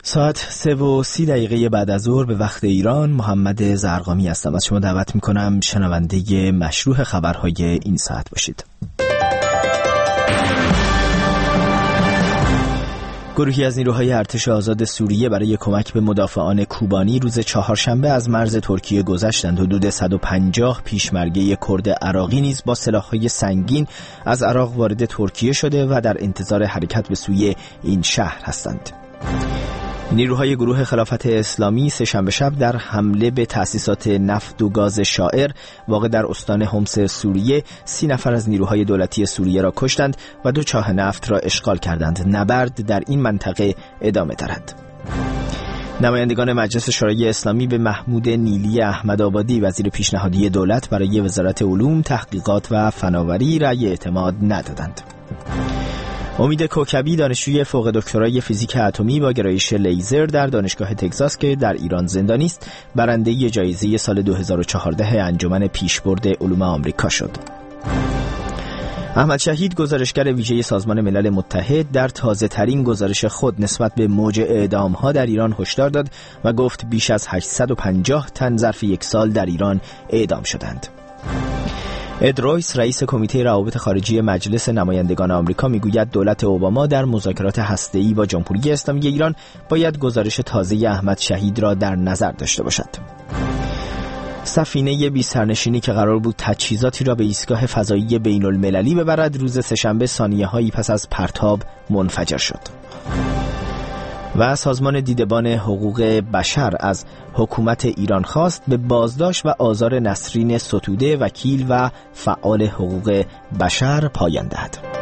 ساعت 3:30 بعد از ظهر به وقت ایران. محمد زرقامی هستم. از شما دعوت میکنم شنونده مشروح خبرهای این ساعت باشید. گروهی از نیروهای ارتش آزاد سوریه برای کمک به مدافعان کوبانی روز چهارشنبه از مرز ترکیه گذشتند. حدود 150 پیشمرگه کرد عراقی نیز با سلاح‌های سنگین از عراق وارد ترکیه شده و در انتظار حرکت به سوی این شهر هستند. نیروهای گروه خلافت اسلامی سه‌شنبه شب در حمله به تأسیسات نفت و گاز شائر واقع در استان حمص سوریه 30 نفر از نیروهای دولتی سوریه را کشتند و 2 چاه نفت را اشغال کردند. نبرد در این منطقه ادامه دارد. نمایندگان مجلس شورای اسلامی به محمود نیلی احمدآبادی وزیر پیشنهادی دولت برای وزارت علوم، تحقیقات و فناوری رأی اعتماد ندادند. امید کوکبی دانشجوی فوق دکترای فیزیک اتمی با گرایش لیزر در دانشگاه تگزاس که در ایران زندانی است، برنده جایزه سال 2014 انجمن پیشبرد علوم آمریکا شد. احمد شهید گزارشگر ویژه سازمان ملل متحد در تازه‌ترین گزارش خود نسبت به موج اعدام‌ها در ایران هشدار داد و گفت بیش از 850 تن ظرف یک سال در ایران اعدام شدند. اد رویس رئیس کمیته روابط خارجی مجلس نمایندگان آمریکا میگوید دولت اوباما در مذاکرات هسته‌ای با جمهوری اسلامی ایران باید گزارش تازه احمد شهید را در نظر داشته باشد. سفینه بی سرنشینی که قرار بود تجهیزاتی را به ایستگاه فضایی بین المللی ببرد روز سه‌شنبه ثانیه‌هایی پس از پرتاب منفجر شد. و سازمان دیدبان حقوق بشر از حکومت ایران خواست به بازداشت و آزار نسرین ستوده وکیل و فعال حقوق بشر پایان دهد.